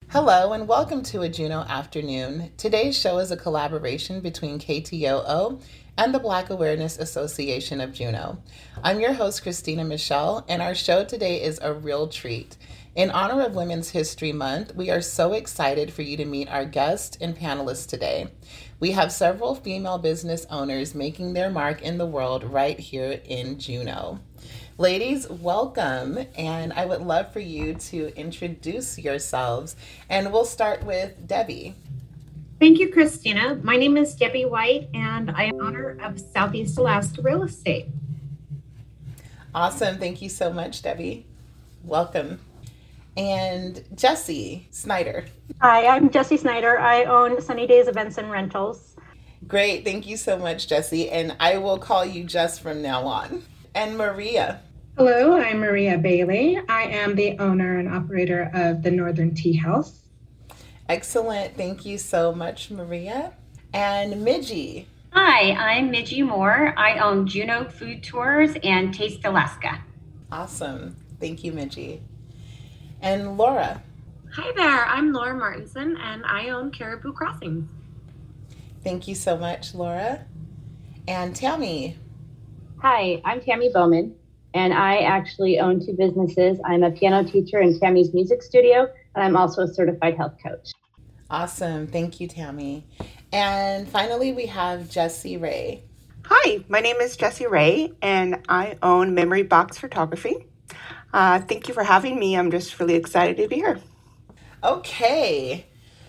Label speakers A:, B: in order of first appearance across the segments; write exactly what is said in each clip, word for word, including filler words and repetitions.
A: Hello and welcome to a Juno Afternoon. Today's show is a collaboration between K T O O and the Black Awareness Association of Juneau. I'm your host, Christina Michelle, and our show today is a real treat. In honor of Women's History Month, we are so excited for you to meet our guest and panelists today. We have several female business owners making their mark in the world right here in Juneau. Ladies, welcome, and I would love for you to introduce yourselves, and we'll start with Debbie.
B: Thank you, Christina. My name is Debbie White, and I am owner of Southeast Alaska Real Estate.
A: Awesome. Thank you so much, Debbie. Welcome. And Jessie Snyder.
C: Hi, I'm Jessie Snyder. I own Sunny Days Events and Rentals.
A: Great. Thank you so much, Jessie, and I will call you Jess from now on. And Maria.
D: Hello, I'm Maria Bailey. I am the owner and operator of the Northern Tea House.
A: Excellent. Thank you so much, Maria. And Midgie.
E: Hi, I'm Midgie Moore. I own Juneau Food Tours and Taste Alaska.
A: Awesome. Thank you, Midgie. And Laura.
F: Hi there, I'm Laura Martinson and I own Caribou Crossings.
A: Thank you so much, Laura. And Tammy.
G: Hi, I'm Tammy Bowman, and I actually own two businesses. I'm a piano teacher in Tammy's Music Studio, and I'm also a certified health coach.
A: Awesome. Thank you, Tammy. And finally, we have Jessie Ray.
H: Hi, my name is Jessie Ray, and I own Memory Box Photography. Uh, thank you for having me. I'm just really excited to be here.
A: Okay.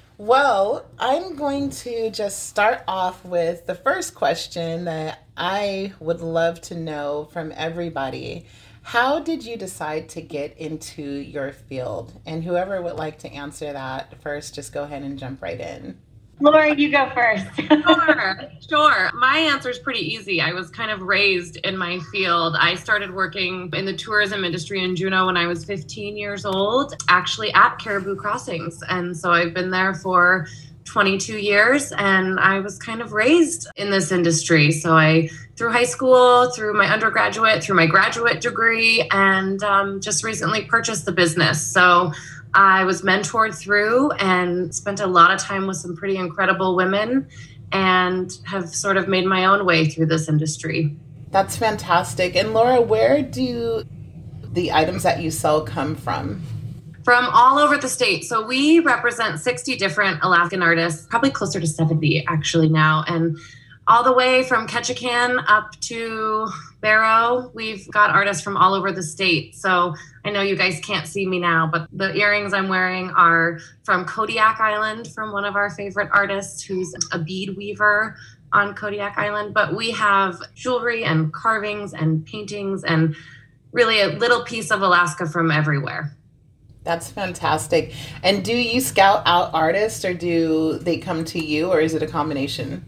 A: Well, I'm going to just start off with the first question that I would love to know from everybody. How did you decide to get into your field? And whoever would like to answer that first, just go ahead and jump right in.
E: Laura, you go first.
F: Sure, sure. My answer is pretty easy. I was kind of raised in my field. I started working in the tourism industry in Juneau when I was fifteen years old, actually at Caribou Crossings. And so I've been there for twenty-two years, and I was kind of raised in this industry. So I, through high school, through my undergraduate, through my graduate degree, and um, just recently purchased the business. So I was mentored through and spent a lot of time with some pretty incredible women and have sort of made my own way through this industry.
A: That's fantastic. And Laura, where do the items that you sell come from?
F: From all over the state. So we represent sixty different Alaskan artists, probably closer to seventy actually now. And all the way from Ketchikan up to Barrow, we've got artists from all over the state. So I know you guys can't see me now, but the earrings I'm wearing are from Kodiak Island, from one of our favorite artists who's a bead weaver on Kodiak Island. But we have jewelry and carvings and paintings and really a little piece of Alaska from everywhere.
A: That's fantastic. And do you scout out artists, or do they come to you, or is it a combination?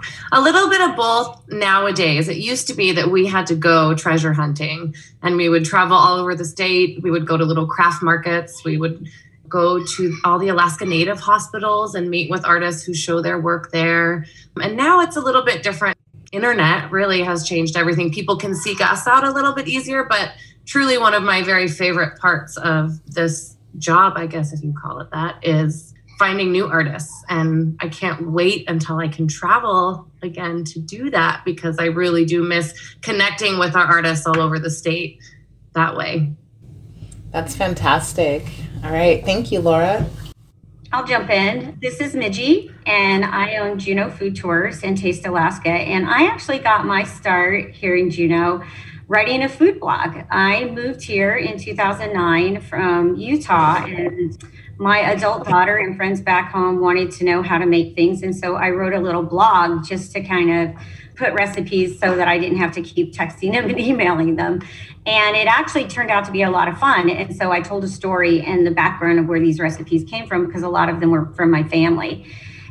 F: A little bit of both nowadays. It used to be that we had to go treasure hunting, and we would travel all over the state. We would go to little craft markets. We would go to all the Alaska Native hospitals and meet with artists who show their work there. And now it's a little bit different. Internet really has changed everything. People can seek us out a little bit easier, but truly one of my very favorite parts of this job, I guess if you call it that, is finding new artists. And I can't wait until I can travel again to do that, because I really do miss connecting with our artists all over the state that way.
A: That's fantastic. All right. Thank you, Laura.
E: I'll jump in. This is Midgie, and I own Juneau Food Tours and Taste Alaska. And I actually got my start here in Juneau writing a food blog. I moved here in two thousand nine from Utah, and my adult daughter and friends back home wanted to know how to make things. And so I wrote a little blog just to kind of put recipes so that I didn't have to keep texting them and emailing them. And it actually turned out to be a lot of fun. And so I told a story and the background of where these recipes came from, because a lot of them were from my family.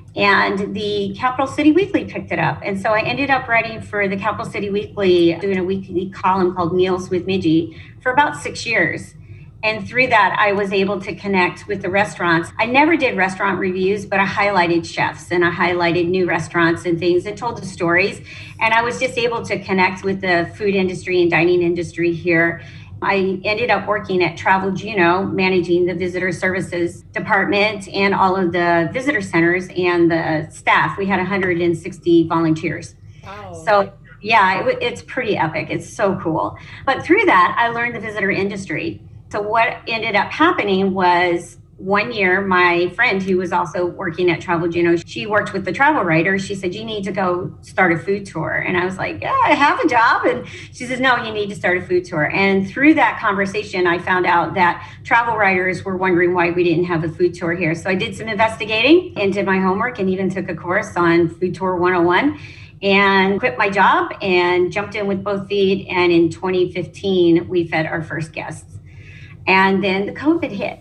E: And the Capital City Weekly picked it up. And so I ended up writing for the Capital City Weekly, doing a weekly column called Meals with Midgie for about six years. And through that, I was able to connect with the restaurants. I never did restaurant reviews, but I highlighted chefs and I highlighted new restaurants and things and told the stories. And I was just able to connect with the food industry and dining industry here I ended up working at Travel Juneau, managing the visitor services department and all of the visitor centers and the staff. We had one hundred sixty volunteers. Wow. So yeah, it, it's pretty epic. It's so cool. But through that, I learned the visitor industry. So what ended up happening was one year, my friend who was also working at Travel Juneau, she worked with the travel writer. She said, you need to go start a food tour. And I was like, yeah, I have a job. And she says, no, you need to start a food tour. And through that conversation, I found out that travel writers were wondering why we didn't have a food tour here. So I did some investigating and did my homework and even took a course on Food Tour one oh one and quit my job and jumped in with both feet. And in twenty fifteen, we fed our first guests. And then the COVID hit.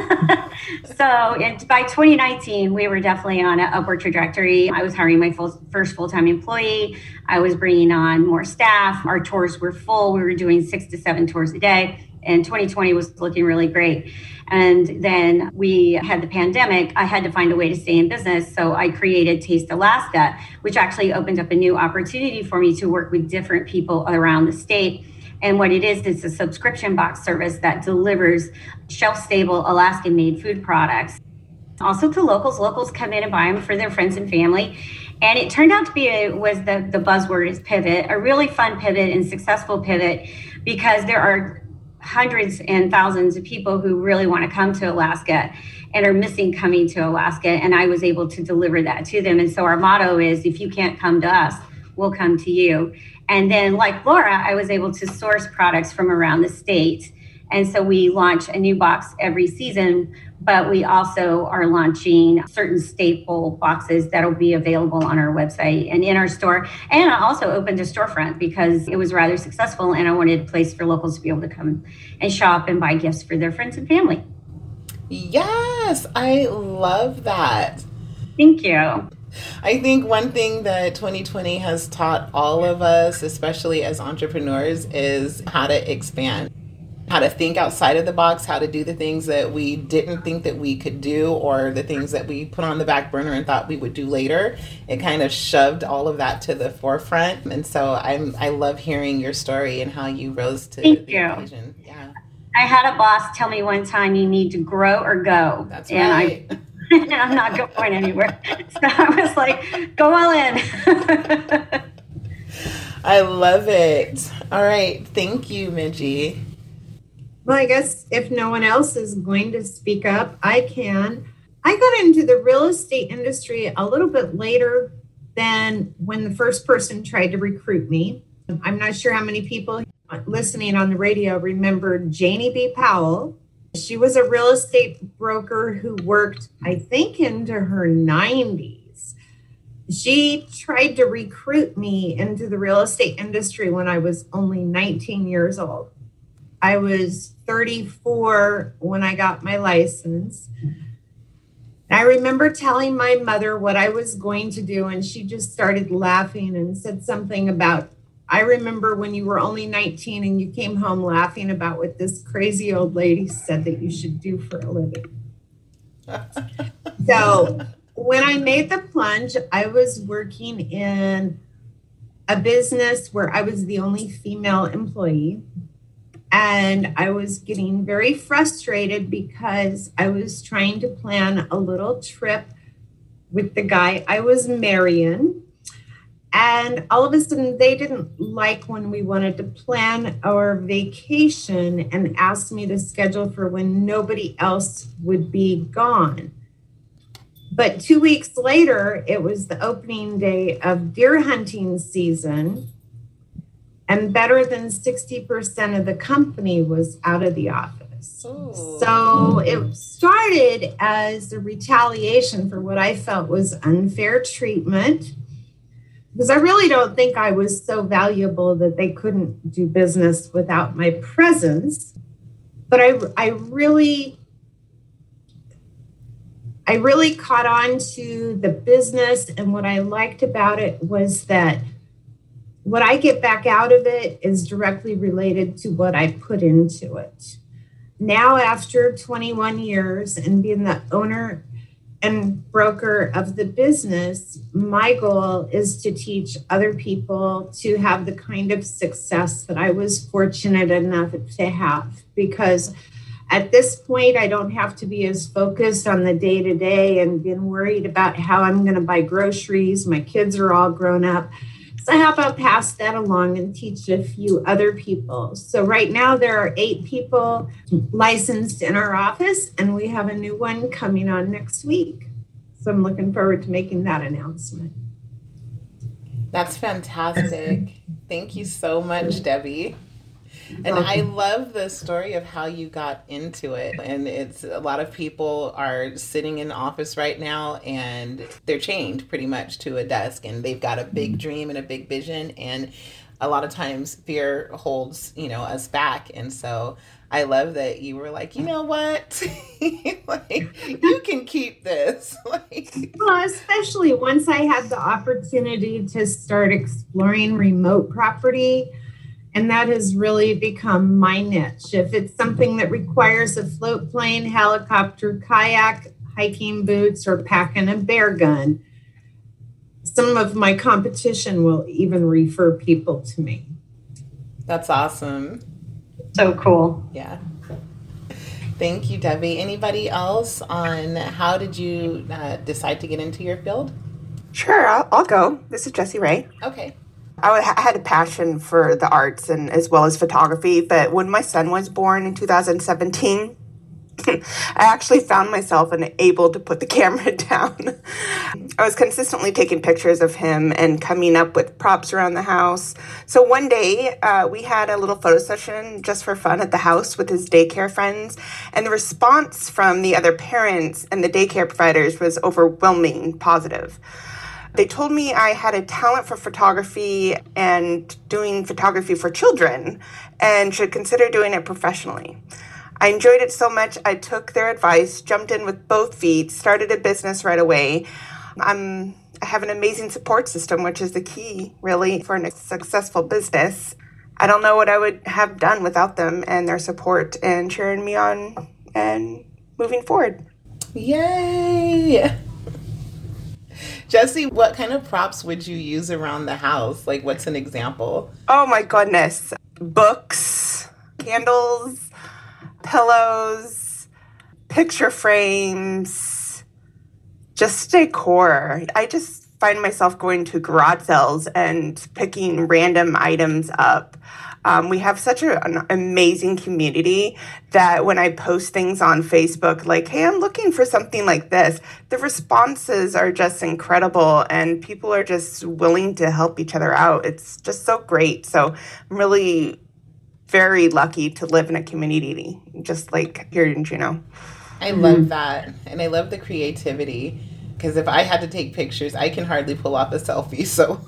E: So and by twenty nineteen, we were definitely on an upward trajectory. I was hiring my full, first full-time employee. I was bringing on more staff. Our tours were full. We were doing six to seven tours a day. And twenty twenty was looking really great. And then we had the pandemic. I had to find a way to stay in business. So I created Taste Alaska, which actually opened up a new opportunity for me to work with different people around the state. And what it is, it's a subscription box service that delivers shelf-stable Alaskan-made food products. Also to locals. Locals come in and buy them for their friends and family. And it turned out to be, a, was the, the buzzword is pivot, a really fun pivot and successful pivot, because there are hundreds and thousands of people who really want to come to Alaska and are missing coming to Alaska. And I was able to deliver that to them. And so our motto is, if you can't come to us, we'll come to you. And then like Laura, I was able to source products from around the state. And so we launch a new box every season, but we also are launching certain staple boxes that'll be available on our website and in our store. And I also opened a storefront because it was rather successful and I wanted a place for locals to be able to come and shop and buy gifts for their friends and family.
A: Yes, I love that.
E: Thank you.
A: I think one thing that twenty twenty has taught all of us, especially as entrepreneurs, is how to expand, how to think outside of the box, how to do the things that we didn't think that we could do, or the things that we put on the back burner and thought we would do later. It kind of shoved all of that to the forefront. And so I'm, I love hearing your story and how you rose to
E: Thank
A: the
E: you.
A: occasion. Yeah.
E: I had a boss tell me one time, you need to grow or go.
A: That's
E: and
A: right.
E: I, and I'm not going anywhere. So I was like, go all in.
A: I love it. All right. Thank you, Midgie.
B: Well, I guess if no one else is going to speak up, I can. I got into the real estate industry a little bit later than when the first person tried to recruit me. I'm not sure how many people listening on the radio remember Janie B. Powell. She was a real estate broker who worked, I think, into her nineties. She tried to recruit me into the real estate industry when I was only nineteen years old. I was thirty-four when I got my license. I remember telling my mother what I was going to do, and she just started laughing and said something about, I remember when you were only nineteen and you came home laughing about what this crazy old lady said that you should do for a living. So when I made the plunge, I was working in a business where I was the only female employee. And I was getting very frustrated because I was trying to plan a little trip with the guy I was marrying. And all of a sudden, they didn't like when we wanted to plan our vacation and asked me to schedule for when nobody else would be gone. But two weeks later, it was the opening day of deer hunting season. And better than sixty percent of the company was out of the office. Ooh. So it started as a retaliation for what I felt was unfair treatment, because I really don't think I was so valuable that they couldn't do business without my presence. But I, I really, I really caught on to the business. And what I liked about it was that what I get back out of it is directly related to what I put into it. Now, after twenty-one years and being the owner and broker of the business, my goal is to teach other people to have the kind of success that I was fortunate enough to have. Because at this point, I don't have to be as focused on the day to day and been worried about how I'm going to buy groceries. My kids are all grown up. So how about pass that along and teach a few other people? So right now there are eight people licensed in our office, and we have a new one coming on next week. So I'm looking forward to making that announcement.
A: That's fantastic. Thank you so much, Debbie. And I love the story of how you got into it. And it's a lot of people are sitting in the office right now and they're chained pretty much to a desk, and they've got a big dream and a big vision. And a lot of times fear holds, you know, us back. And so I love that you were like, you know what, like, you can keep this. Like,
B: well, especially once I had the opportunity to start exploring remote property. And that has really become my niche. If it's something that requires a float plane, helicopter, kayak, hiking boots, or packing a bear gun, some of my competition will even refer people to me.
A: That's awesome.
E: So cool.
A: Yeah. Thank you, Debbie. Anybody else on how did you uh, decide to get into your field?
H: Sure, I'll, I'll go. This is Jessie Ray.
A: Okay.
H: I had a passion for the arts and as well as photography, but when my son was born in two thousand seventeen, I actually found myself unable to put the camera down. I was consistently taking pictures of him and coming up with props around the house. So one day uh, we had a little photo session just for fun at the house with his daycare friends, and the response from the other parents and the daycare providers was overwhelming positive. They told me I had a talent for photography and doing photography for children and should consider doing it professionally. I enjoyed it so much, I took their advice, jumped in with both feet, started a business right away. I'm, I have an amazing support system, which is the key, really, for a successful business. I don't know what I would have done without them and their support and cheering me on and moving forward.
A: Yay! Jessie, what kind of props would you use around the house? Like, what's an example?
H: Oh my goodness. Books, candles, pillows, picture frames, just decor. I just find myself going to garage sales and picking random items up. Um, we have such a, an amazing community that when I post things on Facebook, like, hey, I'm looking for something like this, the responses are just incredible and people are just willing to help each other out. It's just so great. So I'm really very lucky to live in a community just like here in Juneau.
A: I love that. And I love the creativity, because if I had to take pictures, I can hardly pull off a selfie. So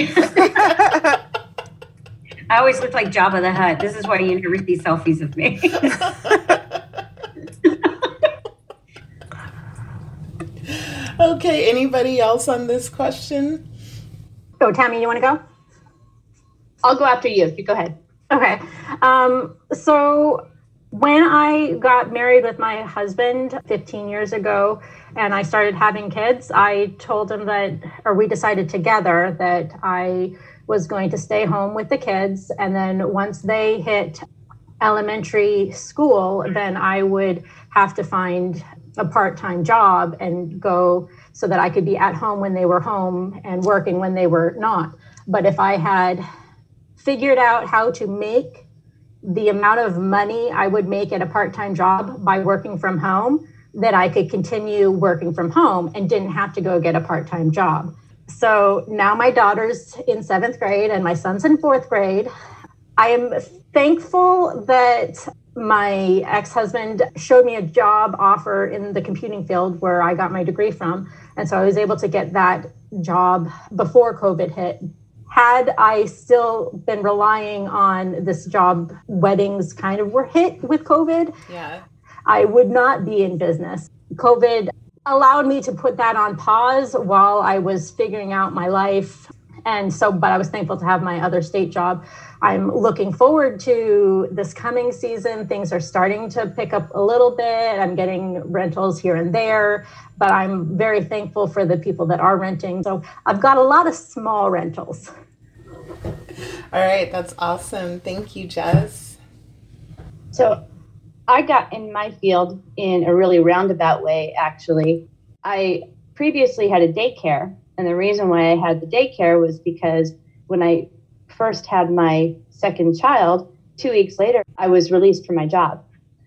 E: I always look like Jabba the Hutt. This is why you never see selfies of me.
A: Okay, anybody else on this question?
C: Go, Tammy, you want to go?
G: I'll go after you. You go ahead.
C: Okay. Um, so when I got married with my husband fifteen years ago and I started having kids, I told him that, or we decided together that I was going to stay home with the kids. And then once they hit elementary school, then I would have to find a part-time job and go so that I could be at home when they were home and working when they were not. But if I had figured out how to make the amount of money I would make at a part-time job by working from home, that I could continue working from home and didn't have to go get a part-time job. So now my daughter's in seventh grade and my son's in fourth grade. I am thankful that my ex-husband showed me a job offer in the computing field where I got my degree from. And so I was able to get that job before COVID hit. Had I still been relying on this job, weddings kind of were hit with COVID.
A: Yeah.
C: I would not be in business. COVID allowed me to put that on pause while I was figuring out my life And so, but I was thankful to have my other state job. I'm looking forward to this coming season. Things are starting to pick up a little bit. I'm getting rentals here and there, but I'm very thankful for the people that are renting. So I've got a lot of small rentals.
A: All right, that's awesome. Thank you, Jess.
G: So I got in my field in a really roundabout way, actually. I previously had a daycare, and the reason why I had the daycare was because when I first had my second child, two weeks later, I was released from my job.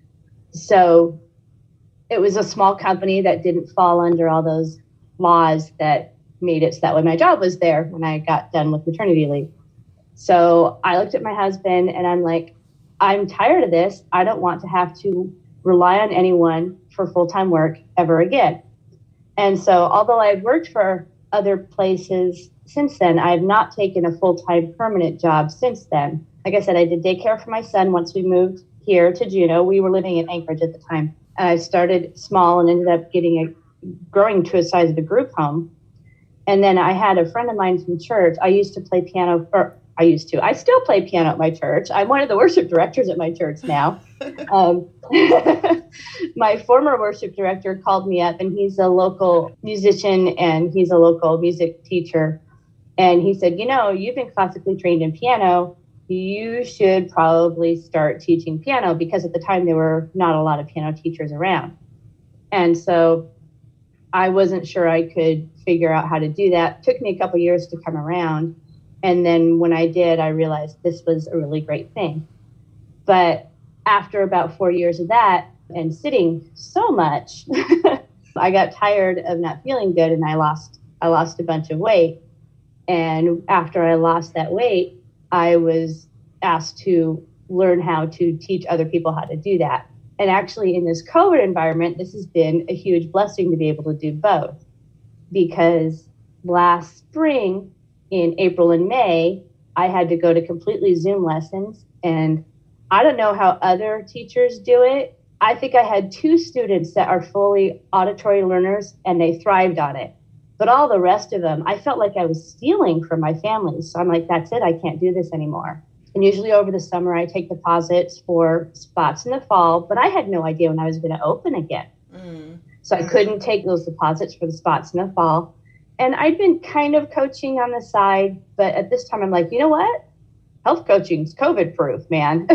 G: So it was a small company that didn't fall under all those laws that made it so that way my job was there when I got done with maternity leave. So I looked at my husband and I'm like, I'm tired of this. I don't want to have to rely on anyone for full-time work ever again. And so although I've worked for other places since then, I have not taken a full-time permanent job since then. Like I said, I did daycare for my son once we moved here to Juneau. We were living in Anchorage at the time. And I started small and ended up getting a growing to a size of a group home. And then I had a friend of mine from church. I used to play piano, or I used to. I still play piano at my church. I'm one of the worship directors at my church now. Um, my former worship director called me up, and he's a local musician and he's a local music teacher. And he said, you know, you've been classically trained in piano. You should probably start teaching piano, because at the time there were not a lot of piano teachers around. And so I wasn't sure I could figure out how to do that. It took me a couple years to come around. And then when I did, I realized this was a really great thing. But after about four years of that and sitting so much, I got tired of not feeling good, and I lost I lost a bunch of weight. And after I lost that weight, I was asked to learn how to teach other people how to do that. And actually in this COVID environment, this has been a huge blessing to be able to do both, because last spring in April and May, I had to go to completely Zoom lessons. And I don't know how other teachers do it. I think I had two students that are fully auditory learners and they thrived on it. But all the rest of them, I felt like I was stealing from my family. So I'm like, that's it. I can't do this anymore. And usually over the summer, I take deposits for spots in the fall, but I had no idea when I was going to open again. Mm. So I couldn't take those deposits for the spots in the fall. And I'd been kind of coaching on the side, but at this time I'm like, you know what? Health coaching's COVID proof, man.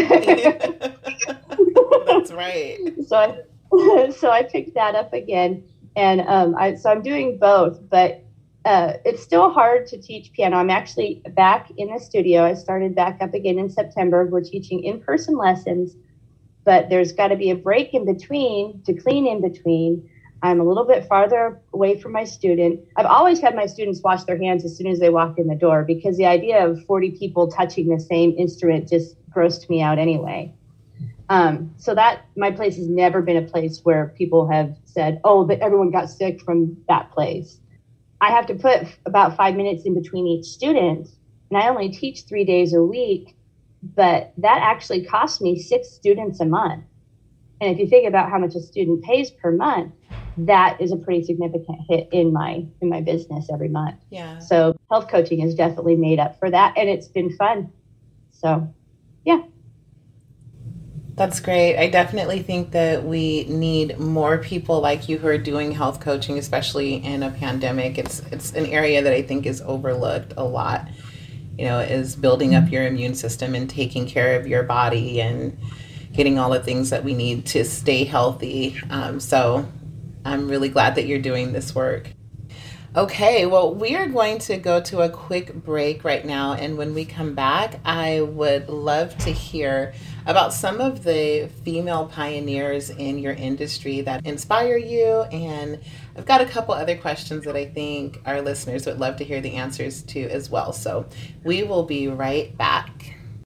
A: That's right.
G: So I, so I picked that up again. And um, I, so I'm doing both, but uh, it's still hard to teach piano. I'm actually back in the studio. I started back up again in September. We're teaching in-person lessons, but there's got to be a break in between to clean in between. I'm a little bit farther away from my student. I've always had my students wash their hands as soon as they walk in the door, because the idea of forty people touching the same instrument just grossed me out anyway. Um, so that my place has never been a place where people have said, oh, that everyone got sick from that place. I have to put about five minutes in between each student, and I only teach three days a week, but that actually costs me six students a month. And if you think about how much a student pays per month, that is a pretty significant hit in my in my business every month.
A: Yeah.
G: So health coaching has definitely made up for that, and it's been fun. So, yeah.
A: That's great. I definitely think that we need more people like you who are doing health coaching, especially in a pandemic. It's it's an area that I think is overlooked a lot, you know, is building up your immune system and taking care of your body and getting all the things that we need to stay healthy. Um, so I'm really glad that you're doing this work. Okay, well, we are going to go to a quick break right now. And when we come back, I would love to hear about some of the female pioneers in your industry that inspire you. And I've got a couple other questions that I think our listeners would love to hear the answers to as well. So we will be right back.